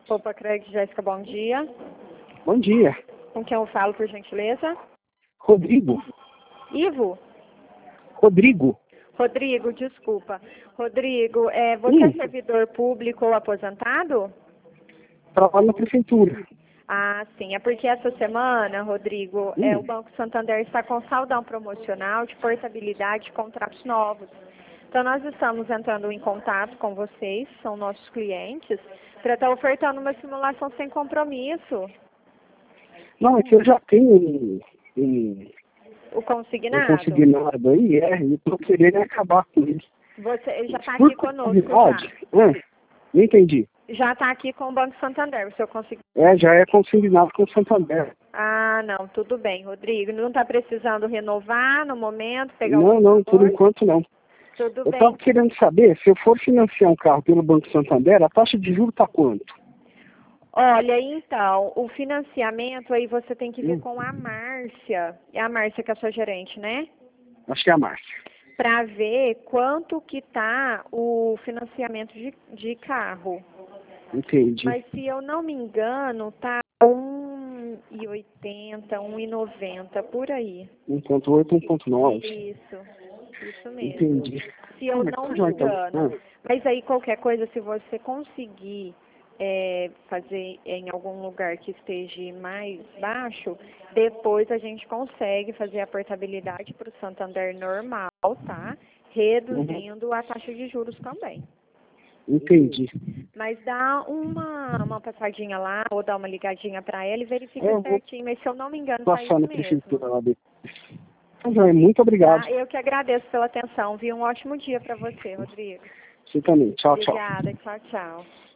Poupa Crédito, Jéssica, bom dia. Bom dia. Com quem eu falo, por gentileza? Rodrigo. Ivo? Rodrigo. Rodrigo, desculpa. Rodrigo, você é servidor público ou aposentado? Trabalho na prefeitura. Ah, sim. É porque essa semana, Rodrigo, o Banco Santander está com saldão promocional de portabilidade de contratos novos. Então, nós estamos entrando em contato com vocês, são nossos clientes, para estar ofertando uma simulação sem compromisso. Não, é que eu já tenho O um consignado? consignado aí, e estou querendo acabar com ele. Ele já está aqui conosco não entendi. Já está aqui com o Banco Santander, o seu consignado. Já é consignado com o Santander. Ah, não, tudo bem, Rodrigo. Não está precisando renovar no momento, pegar Não, por enquanto não. Tudo Eu bem. estava querendo saber, se eu for financiar um carro pelo Banco Santander, a taxa de juros está quanto? Olha, então, o financiamento aí você tem que ver com a Márcia. É a Márcia que é a sua gerente, né? Acho que é a Márcia. Para ver quanto que tá o financiamento de carro. Entendi. Mas se eu não me engano, tá 1,80, 1,90, por aí. 1,8, 1,9. Isso mesmo. Entendi. Se eu não me engano. Mas aí qualquer coisa, se você conseguir fazer em algum lugar que esteja mais baixo, depois a gente consegue fazer a portabilidade para o Santander normal, tá? Reduzindo a taxa de juros também. Entendi. Mas dá uma passadinha lá, ou dá uma ligadinha para ela e verifica certinho. Mas se eu não me engano, tá isso mesmo. Lá depois. Muito obrigado. Eu que agradeço pela atenção, viu? Um ótimo dia para você, Rodrigo. Você também. Tchau, tchau. Obrigada, tchau, tchau.